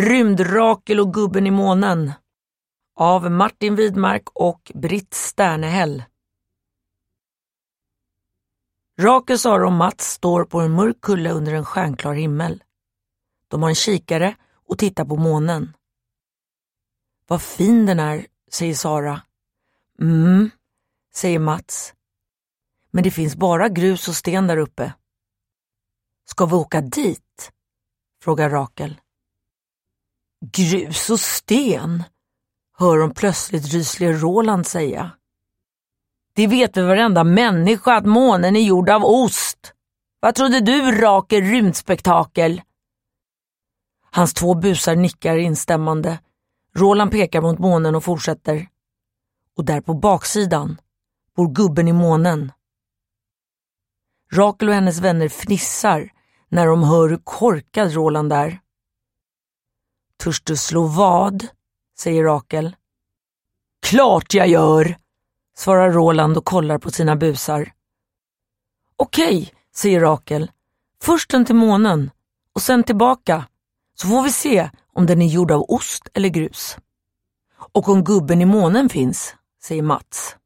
Rymdrakel och gubben i månen av Martin Widmark och Britt Sternehäll. Rakel, Sara och Mats står på en mörk kulle under en stjärnklar himmel. De har en kikare och tittar på månen. Vad fin den är, säger Sara. Säger Mats. Men det finns bara grus och sten där uppe. Ska vi åka dit? Frågar Rakel. Grus och sten? Hör hon plötsligt ryslig Roland säga. Det vet väl varenda människa att månen är gjord av ost. Vad trodde du, Rakel rymdspektakel? Hans 2 busar nickar instämmande. Roland pekar mot månen och fortsätter. Och där på baksidan bor gubben i månen. Rakel och hennes vänner fnissar när de hör hur korkad Roland är. Törs du slå vad? Säger Rakel. Klart jag gör, svarar Roland och kollar på sina busar. Okej, säger Rakel. Först den till månen och sen tillbaka. Så får vi se om den är gjord av ost eller grus. Och om gubben i månen finns, säger Mats.